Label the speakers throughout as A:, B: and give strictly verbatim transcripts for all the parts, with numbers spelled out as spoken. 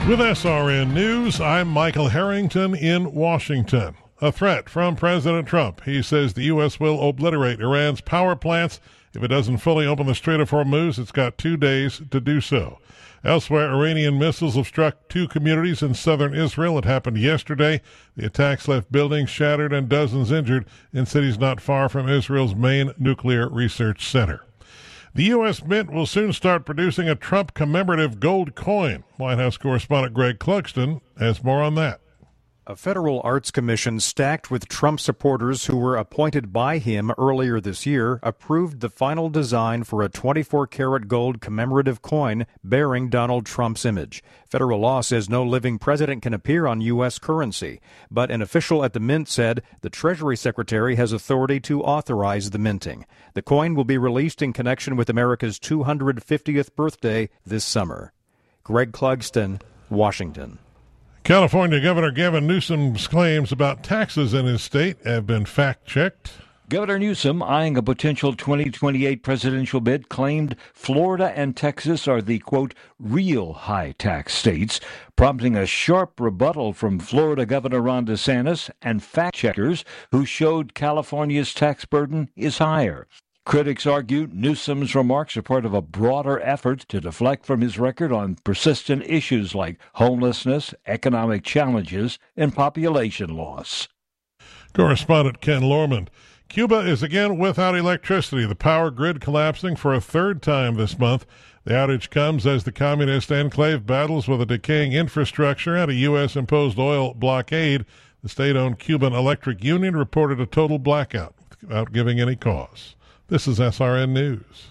A: With S R N News, I'm Michael Harrington in Washington. A threat from President Trump. He says the U S will obliterate Iran's power plants if it doesn't fully open the Strait of Hormuz. It's got two days to do so. Elsewhere, Iranian missiles have struck two communities in southern Israel. It happened yesterday. The attacks left buildings shattered and dozens injured in cities not far from Israel's main nuclear research center. The U S. Mint will soon start producing a Trump commemorative gold coin. White House correspondent Greg Clugston has more on that.
B: A federal arts commission stacked with Trump supporters who were appointed by him earlier this year approved the final design for a twenty-four karat gold commemorative coin bearing Donald Trump's image. Federal law says no living president can appear on U S currency, but an official at the Mint said the Treasury Secretary has authority to authorize the minting. The coin will be released in connection with America's two hundred fiftieth birthday this summer. Greg Clugston, Washington.
A: California Governor Gavin Newsom's claims about taxes in his state have been fact-checked.
C: Governor Newsom, eyeing a potential twenty twenty-eight presidential bid, claimed Florida and Texas are the, quote, real high-tax states, prompting a sharp rebuttal from Florida Governor Ron DeSantis and fact-checkers who showed California's tax burden is higher. Critics argue Newsom's remarks are part of a broader effort to deflect from his record on persistent issues like homelessness, economic challenges, and population loss.
A: Correspondent Ken Lorman. Cuba is again without electricity, the power grid collapsing for a third time this month. The outage comes as the communist enclave battles with a decaying infrastructure and a U S imposed oil blockade. The state-owned Cuban Electric Union reported a total blackout without giving any cause. This is S R N News.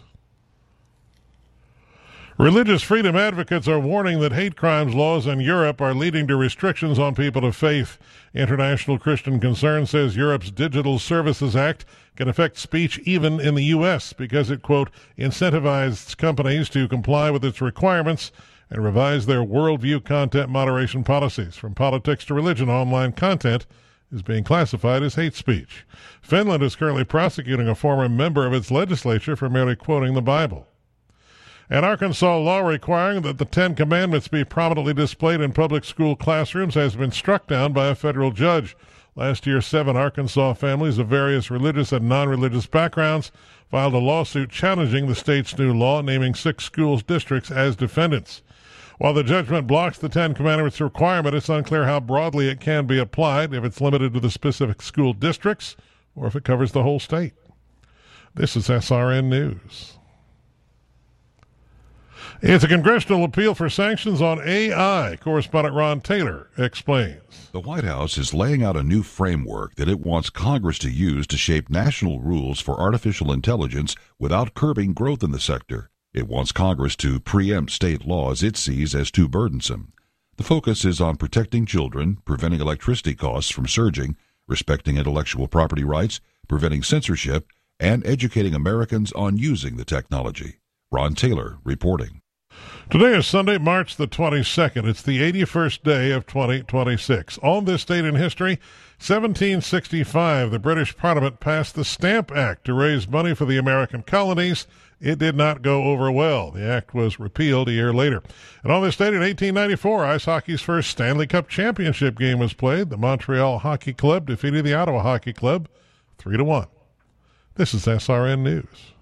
A: Religious freedom advocates are warning that hate crimes laws in Europe are leading to restrictions on people of faith. International Christian Concern says Europe's Digital Services Act can affect speech even in the U S because it, quote, incentivizes companies to comply with its requirements and revise their worldview content moderation policies. From politics to religion, online content is being classified as hate speech. Finland is currently prosecuting a former member of its legislature for merely quoting the Bible. An Arkansas law requiring that the Ten Commandments be prominently displayed in public school classrooms has been struck down by a federal judge. Last year, seven Arkansas families of various religious and non-religious backgrounds filed a lawsuit challenging the state's new law, naming six school districts as defendants. While the judgment blocks the Ten Commandments requirement, it's unclear how broadly it can be applied, if it's limited to the specific school districts or if it covers the whole state. This is S R N News. It's a congressional appeal for sanctions on A I. Correspondent Ron Taylor explains.
D: The White House is laying out a new framework that it wants Congress to use to shape national rules for artificial intelligence without curbing growth in the sector. It wants Congress to preempt state laws it sees as too burdensome. The focus is on protecting children, preventing electricity costs from surging, respecting intellectual property rights, preventing censorship, and educating Americans on using the technology. Ron Taylor reporting.
A: Today is Sunday, March the twenty-second. It's the eighty-first day of twenty twenty-six. On this date in history, seventeen sixty-five, the British Parliament passed the Stamp Act to raise money for the American colonies. It did not go over well. The act was repealed a year later. And on this date in eighteen ninety-four, ice hockey's first Stanley Cup championship game was played. The Montreal Hockey Club defeated the Ottawa Hockey Club three to one. This is S R N News.